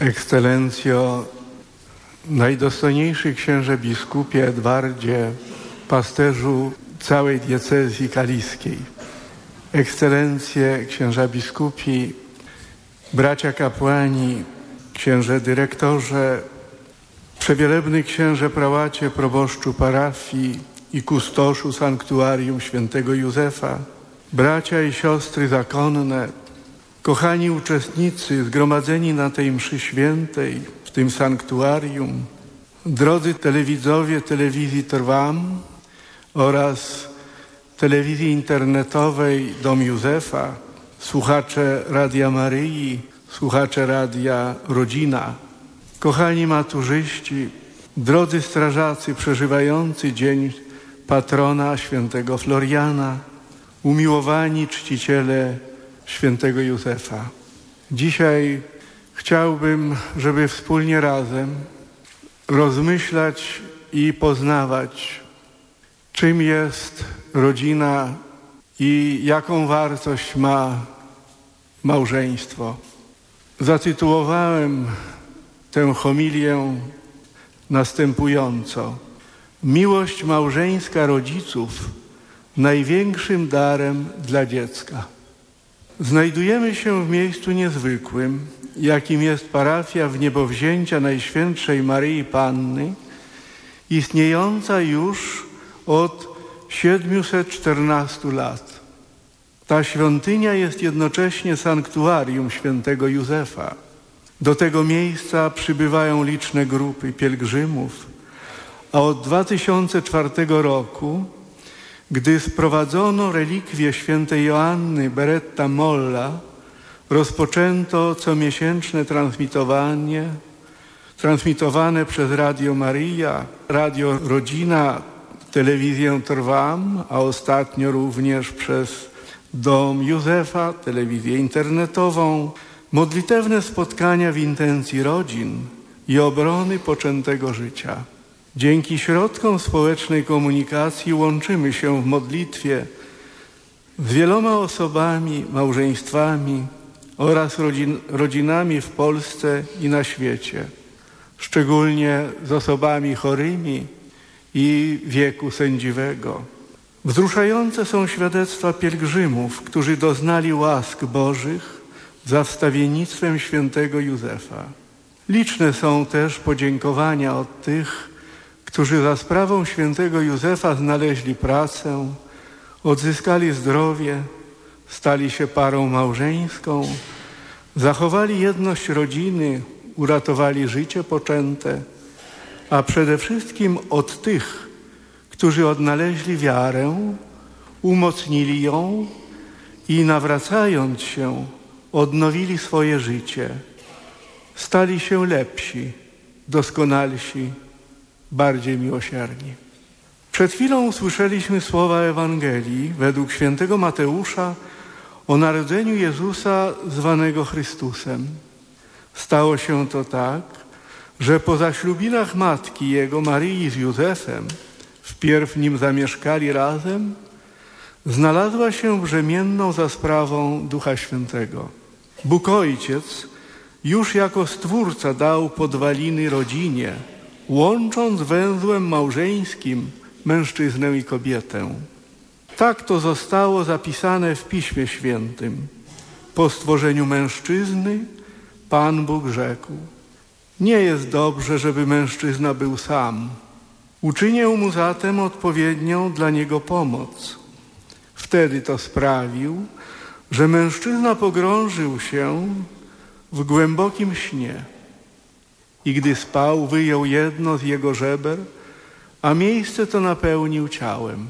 Ekscelencjo, najdostojniejszy księże biskupie Edwardzie, pasterzu całej diecezji kaliskiej, Ekscelencje, księża biskupi, bracia kapłani, księże dyrektorze, przewielebny księże prałacie, proboszczu parafii i kustoszu sanktuarium świętego Józefa, bracia i siostry zakonne, kochani uczestnicy zgromadzeni na tej mszy świętej, w tym sanktuarium, drodzy telewidzowie telewizji Trwam oraz telewizji internetowej Dom Józefa, słuchacze Radia Maryi, słuchacze Radia Rodzina, kochani maturzyści, drodzy strażacy przeżywający dzień patrona świętego Floriana, umiłowani czciciele świętego Józefa. Dzisiaj chciałbym, żeby wspólnie razem rozmyślać i poznawać, czym jest rodzina i jaką wartość ma małżeństwo. Zatytułowałem tę homilię następująco: miłość małżeńska rodziców największym darem dla dziecka. Znajdujemy się w miejscu niezwykłym, jakim jest parafia Wniebowzięcia Najświętszej Maryi Panny, istniejąca już od 714 lat. Ta świątynia jest jednocześnie sanktuarium świętego Józefa. Do tego miejsca przybywają liczne grupy pielgrzymów, a od 2004 roku, gdy sprowadzono relikwie świętej Joanny Beretta Molla, rozpoczęto comiesięczne transmitowane przez Radio Maryja, Radio Rodzina, telewizję Trwam, a ostatnio również przez Dom Józefa, telewizję internetową, modlitewne spotkania w intencji rodzin i obrony poczętego życia. Dzięki środkom społecznej komunikacji łączymy się w modlitwie z wieloma osobami, małżeństwami oraz rodzinami w Polsce i na świecie, szczególnie z osobami chorymi i wieku sędziwego. Wzruszające są świadectwa pielgrzymów, którzy doznali łask Bożych za wstawiennictwem świętego Józefa. Liczne są też podziękowania od tych, którzy za sprawą świętego Józefa znaleźli pracę, odzyskali zdrowie, stali się parą małżeńską, zachowali jedność rodziny, uratowali życie poczęte, a przede wszystkim od tych, którzy odnaleźli wiarę, umocnili ją i nawracając się, odnowili swoje życie, stali się lepsi, doskonalsi, bardziej miłosierni. Przed chwilą usłyszeliśmy słowa Ewangelii według świętego Mateusza o narodzeniu Jezusa zwanego Chrystusem. Stało się to tak, że po zaślubinach matki Jego, Maryi, z Józefem, wpierw nim zamieszkali razem, znalazła się brzemienną za sprawą Ducha Świętego. Bóg Ojciec już jako Stwórca dał podwaliny rodzinie, łącząc węzłem małżeńskim mężczyznę i kobietę. Tak to zostało zapisane w Piśmie Świętym. Po stworzeniu mężczyzny Pan Bóg rzekł: nie jest dobrze, żeby mężczyzna był sam. Uczynię mu zatem odpowiednią dla niego pomoc. Wtedy to sprawił, że mężczyzna pogrążył się w głębokim śnie i gdy spał, wyjął jedno z jego żeber, a miejsce to napełnił ciałem.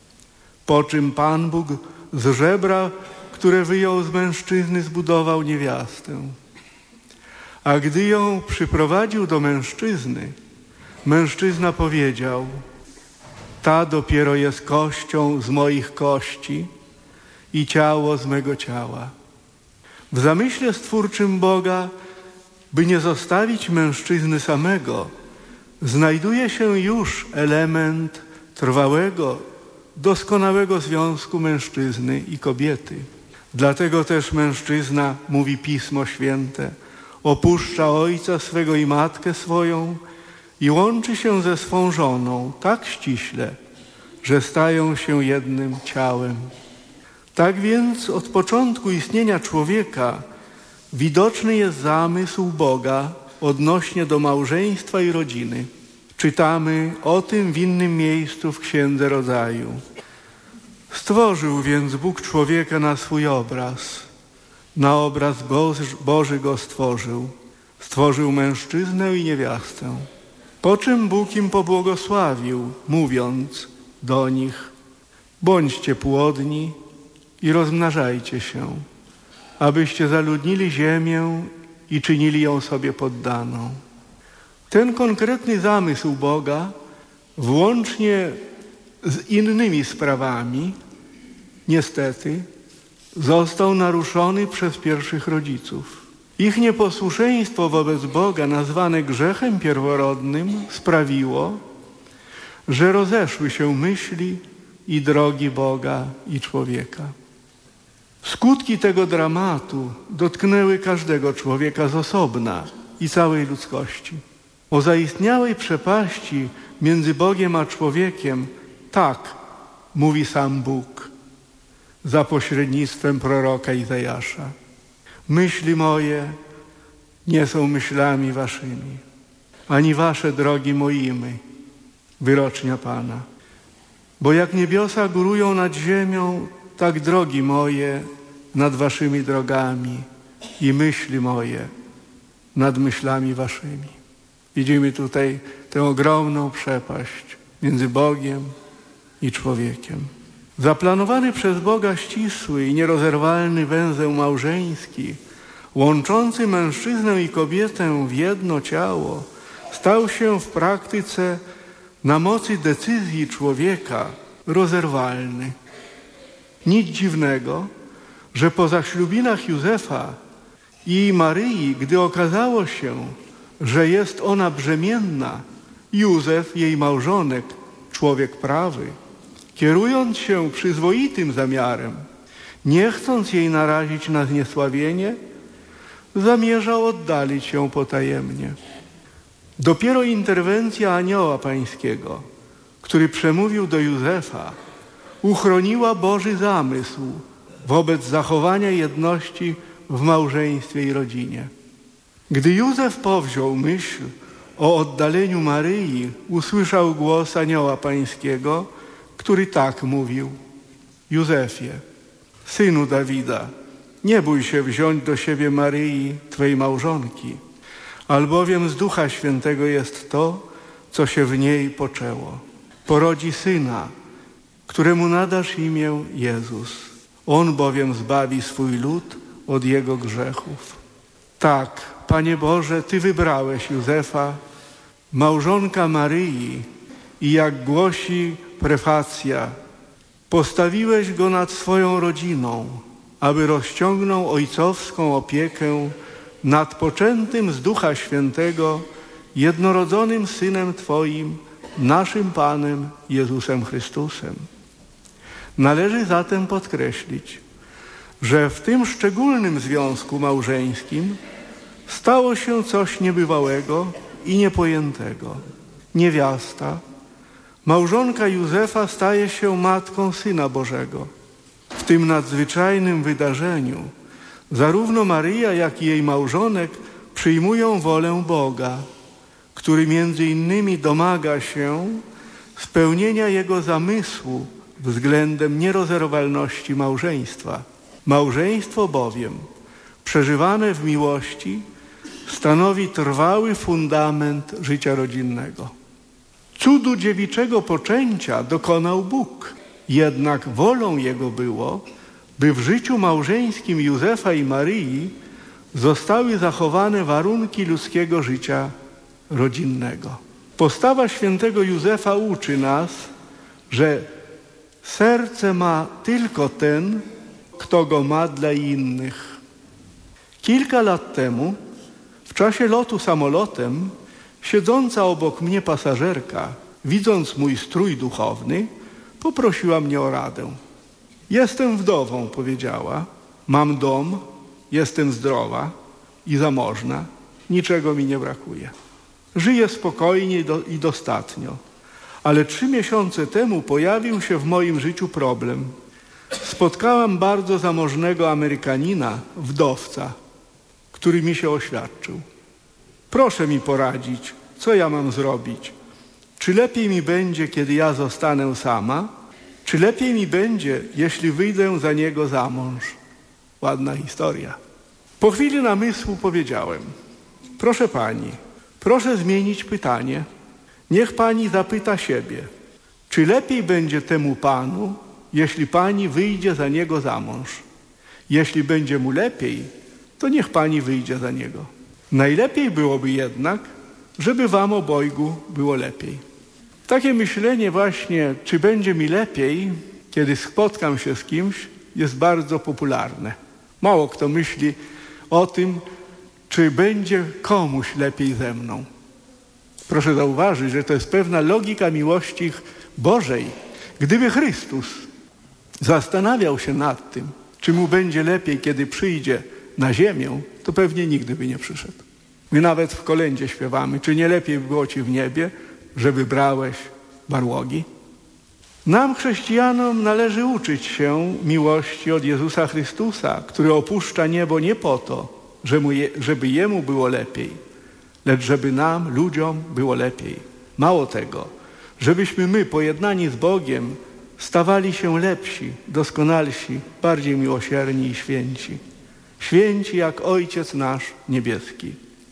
Po czym Pan Bóg z żebra, które wyjął z mężczyzny, zbudował niewiastę. A gdy ją przyprowadził do mężczyzny, mężczyzna powiedział: ta dopiero jest kością z moich kości i ciało z mego ciała. W zamyśle stwórczym Boga, by nie zostawić mężczyzny samego, znajduje się już element trwałego, doskonałego związku mężczyzny i kobiety. Dlatego też mężczyzna, mówi Pismo Święte, opuszcza ojca swego i matkę swoją i łączy się ze swą żoną tak ściśle, że stają się jednym ciałem. Tak więc od początku istnienia człowieka widoczny jest zamysł Boga odnośnie do małżeństwa i rodziny. Czytamy o tym w innym miejscu w Księdze Rodzaju. Stworzył więc Bóg człowieka na swój obraz. Na obraz Boży go stworzył. Stworzył mężczyznę i niewiastę. Po czym Bóg im pobłogosławił, mówiąc do nich: bądźcie płodni i rozmnażajcie się, abyście zaludnili ziemię i czynili ją sobie poddaną. Ten konkretny zamysł Boga, włącznie z innymi sprawami, niestety, został naruszony przez pierwszych rodziców. Ich nieposłuszeństwo wobec Boga, nazwane grzechem pierworodnym, sprawiło, że rozeszły się myśli i drogi Boga i człowieka. Skutki tego dramatu dotknęły każdego człowieka z osobna i całej ludzkości. O zaistniałej przepaści między Bogiem a człowiekiem tak mówi sam Bóg za pośrednictwem proroka Izajasza. Myśli moje nie są myślami waszymi, ani wasze drogi moimi, wyrocznia Pana. Bo jak niebiosa górują nad ziemią, tak drogi moje nad waszymi drogami i myśli moje nad myślami waszymi. Widzimy tutaj tę ogromną przepaść między Bogiem i człowiekiem. Zaplanowany przez Boga ścisły i nierozerwalny węzeł małżeński, łączący mężczyznę i kobietę w jedno ciało, stał się w praktyce na mocy decyzji człowieka rozerwalny. Nic dziwnego, że po zaślubinach Józefa i Maryi, gdy okazało się, że jest ona brzemienna, Józef, jej małżonek, człowiek prawy, kierując się przyzwoitym zamiarem, nie chcąc jej narazić na zniesławienie, zamierzał oddalić ją potajemnie. Dopiero interwencja anioła pańskiego, który przemówił do Józefa, uchroniła Boży zamysł wobec zachowania jedności w małżeństwie i rodzinie. Gdy Józef powziął myśl o oddaleniu Maryi, usłyszał głos anioła pańskiego, który tak mówił: Józefie, synu Dawida, nie bój się wziąć do siebie Maryi, twej małżonki, albowiem z Ducha Świętego jest to, co się w niej poczęło. Porodzi syna, któremu nadasz imię Jezus. On bowiem zbawi swój lud od jego grzechów. Tak, Panie Boże, Ty wybrałeś Józefa, małżonka Maryi, i jak głosi prefacja, postawiłeś go nad swoją rodziną, aby rozciągnął ojcowską opiekę nad poczętym z Ducha Świętego jednorodzonym Synem Twoim, naszym Panem Jezusem Chrystusem. Należy zatem podkreślić, że w tym szczególnym związku małżeńskim stało się coś niebywałego i niepojętego. Niewiasta, małżonka Józefa, staje się matką Syna Bożego. W tym nadzwyczajnym wydarzeniu zarówno Maryja, jak i jej małżonek przyjmują wolę Boga, który między innymi domaga się spełnienia Jego zamysłu względem nierozerwalności małżeństwa. Małżeństwo bowiem, przeżywane w miłości, stanowi trwały fundament życia rodzinnego. Cudu dziewiczego poczęcia dokonał Bóg, jednak wolą Jego było, by w życiu małżeńskim Józefa i Maryi zostały zachowane warunki ludzkiego życia rodzinnego. Postawa świętego Józefa uczy nas, że serce ma tylko ten, kto go ma dla innych. Kilka lat temu, w czasie lotu samolotem, siedząca obok mnie pasażerka, widząc mój strój duchowny, poprosiła mnie o radę. Jestem wdową, powiedziała, mam dom, jestem zdrowa, i zamożna, niczego mi nie brakuje. Żyję spokojnie i dostatnio. Ale 3 miesiące temu pojawił się w moim życiu problem. Spotkałam bardzo zamożnego Amerykanina, wdowca, który mi się oświadczył. Proszę mi poradzić, co ja mam zrobić? Czy lepiej mi będzie, kiedy ja zostanę sama? Czy lepiej mi będzie, jeśli wyjdę za niego za mąż? Ładna historia. Po chwili namysłu powiedziałem: proszę pani, proszę zmienić pytanie. Niech pani zapyta siebie, czy lepiej będzie temu panu, jeśli pani wyjdzie za niego za mąż? Jeśli będzie mu lepiej, to niech pani wyjdzie za niego. Najlepiej byłoby jednak, żeby wam obojgu było lepiej. Takie myślenie właśnie, czy będzie mi lepiej, kiedy spotkam się z kimś, jest bardzo popularne. Mało kto myśli o tym, czy będzie komuś lepiej ze mną. Proszę zauważyć, że to jest pewna logika miłości Bożej. Gdyby Chrystus zastanawiał się nad tym, czy mu będzie lepiej, kiedy przyjdzie na ziemię, to pewnie nigdy by nie przyszedł. My nawet w kolędzie śpiewamy, czy nie lepiej było ci w niebie, że wybrałeś barłogi? Nam, chrześcijanom, należy uczyć się miłości od Jezusa Chrystusa, który opuszcza niebo nie po to, żeby Jemu było lepiej, lecz żeby nam, ludziom, było lepiej. Mało tego, żebyśmy my, pojednani z Bogiem, stawali się lepsi, doskonalsi, bardziej miłosierni i święci. Święci jak Ojciec nasz niebieski.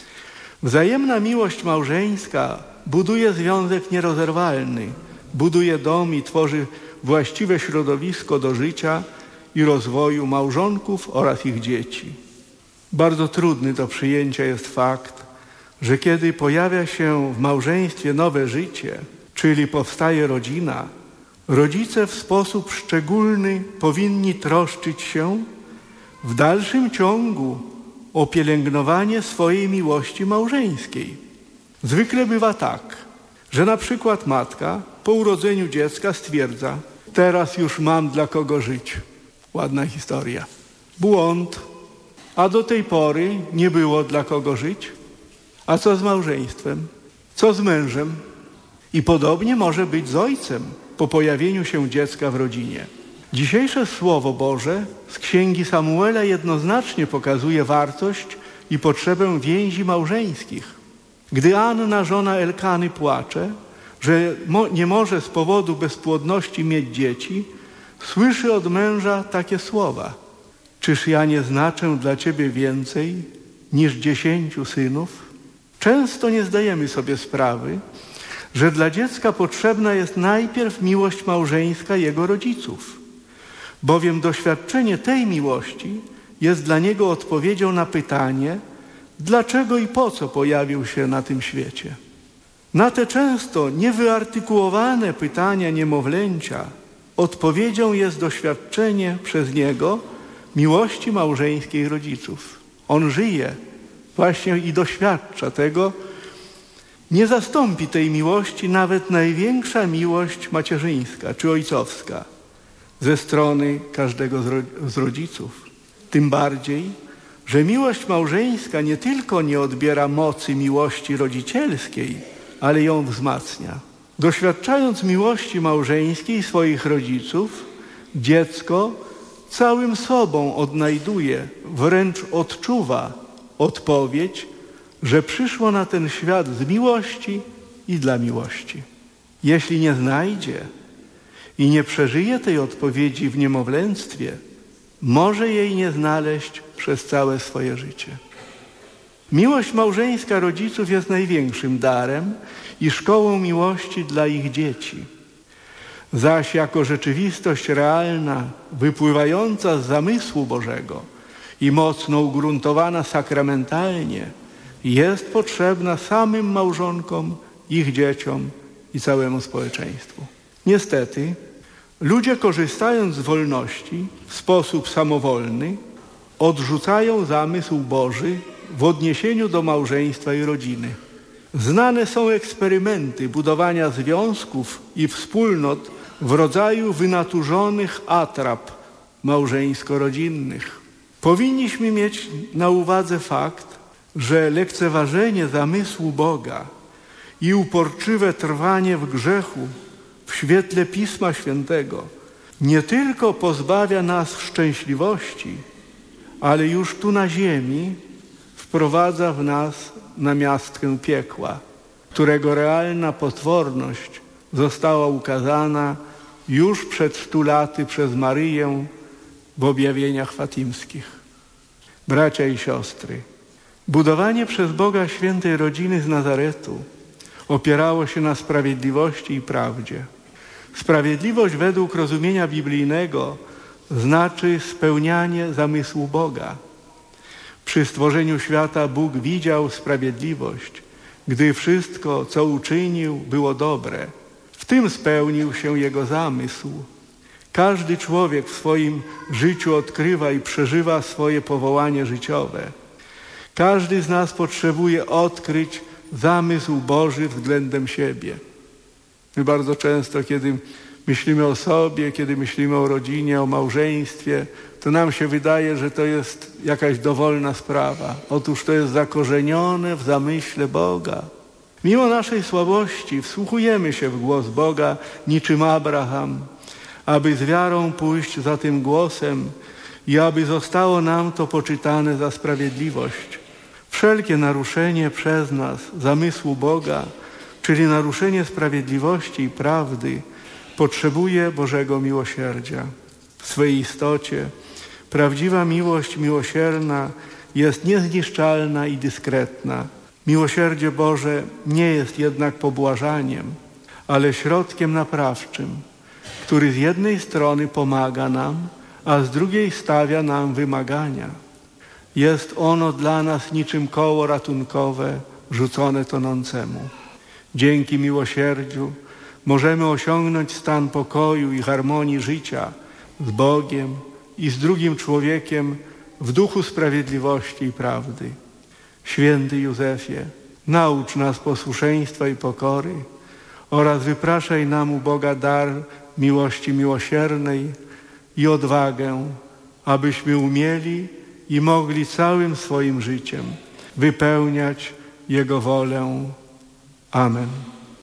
Wzajemna miłość małżeńska buduje związek nierozerwalny, buduje dom i tworzy właściwe środowisko do życia i rozwoju małżonków oraz ich dzieci. Bardzo trudny do przyjęcia jest fakt, że kiedy pojawia się w małżeństwie nowe życie, czyli powstaje rodzina, rodzice w sposób szczególny powinni troszczyć się w dalszym ciągu o pielęgnowanie swojej miłości małżeńskiej. Zwykle bywa tak, że na przykład matka po urodzeniu dziecka stwierdza: teraz już mam dla kogo żyć. Ładna historia. Błąd. A do tej pory nie było dla kogo żyć. A co z małżeństwem? Co z mężem? I podobnie może być z ojcem po pojawieniu się dziecka w rodzinie. Dzisiejsze Słowo Boże z Księgi Samuela jednoznacznie pokazuje wartość i potrzebę więzi małżeńskich. Gdy Anna, żona Elkany, płacze, że nie może z powodu bezpłodności mieć dzieci, słyszy od męża takie słowa: czyż ja nie znaczę dla ciebie więcej niż 10 synów? Często nie zdajemy sobie sprawy, że dla dziecka potrzebna jest najpierw miłość małżeńska jego rodziców, bowiem doświadczenie tej miłości jest dla niego odpowiedzią na pytanie, dlaczego i po co pojawił się na tym świecie. Na te często niewyartykułowane pytania niemowlęcia odpowiedzią jest doświadczenie przez niego miłości małżeńskiej rodziców. On żyje właśnie i doświadcza tego. Nie zastąpi tej miłości nawet największa miłość macierzyńska czy ojcowska ze strony każdego z rodziców. Tym bardziej, że miłość małżeńska nie tylko nie odbiera mocy miłości rodzicielskiej, ale ją wzmacnia. Doświadczając miłości małżeńskiej swoich rodziców, dziecko całym sobą odnajduje, wręcz odczuwa odpowiedź, że przyszło na ten świat z miłości i dla miłości. Jeśli nie znajdzie i nie przeżyje tej odpowiedzi w niemowlęctwie, może jej nie znaleźć przez całe swoje życie. Miłość małżeńska rodziców jest największym darem i szkołą miłości dla ich dzieci. Zaś jako rzeczywistość realna, wypływająca z zamysłu Bożego i mocno ugruntowana sakramentalnie, jest potrzebna samym małżonkom, ich dzieciom i całemu społeczeństwu. Niestety, ludzie, korzystając z wolności w sposób samowolny, odrzucają zamysł Boży w odniesieniu do małżeństwa i rodziny. Znane są eksperymenty budowania związków i wspólnot w rodzaju wynaturzonych atrap małżeńsko-rodzinnych. Powinniśmy mieć na uwadze fakt, że lekceważenie zamysłu Boga i uporczywe trwanie w grzechu w świetle Pisma Świętego nie tylko pozbawia nas szczęśliwości, ale już tu na ziemi wprowadza w nas namiastkę piekła, którego realna potworność została ukazana już przed 100 laty przez Maryję w objawieniach fatimskich. Bracia i siostry, budowanie przez Boga świętej rodziny z Nazaretu opierało się na sprawiedliwości i prawdzie. Sprawiedliwość według rozumienia biblijnego znaczy spełnianie zamysłu Boga. Przy stworzeniu świata Bóg widział sprawiedliwość, gdy wszystko, co uczynił, było dobre. W tym spełnił się Jego zamysł. Każdy człowiek w swoim życiu odkrywa i przeżywa swoje powołanie życiowe. Każdy z nas potrzebuje odkryć zamysł Boży względem siebie. My bardzo często, kiedy myślimy o sobie, kiedy myślimy o rodzinie, o małżeństwie, to nam się wydaje, że to jest jakaś dowolna sprawa. Otóż to jest zakorzenione w zamyśle Boga. Mimo naszej słabości wsłuchujemy się w głos Boga niczym Abraham, aby z wiarą pójść za tym głosem i aby zostało nam to poczytane za sprawiedliwość. Wszelkie naruszenie przez nas zamysłu Boga, czyli naruszenie sprawiedliwości i prawdy, potrzebuje Bożego miłosierdzia. W swej istocie prawdziwa miłość miłosierna jest niezniszczalna i dyskretna. Miłosierdzie Boże nie jest jednak pobłażaniem, ale środkiem naprawczym, który z jednej strony pomaga nam, a z drugiej stawia nam wymagania. Jest ono dla nas niczym koło ratunkowe rzucone tonącemu. Dzięki miłosierdziu możemy osiągnąć stan pokoju i harmonii życia z Bogiem i z drugim człowiekiem w duchu sprawiedliwości i prawdy. Święty Józefie, naucz nas posłuszeństwa i pokory oraz wypraszaj nam u Boga dar miłości miłosiernej i odwagę, abyśmy umieli i mogli całym swoim życiem wypełniać Jego wolę. Amen.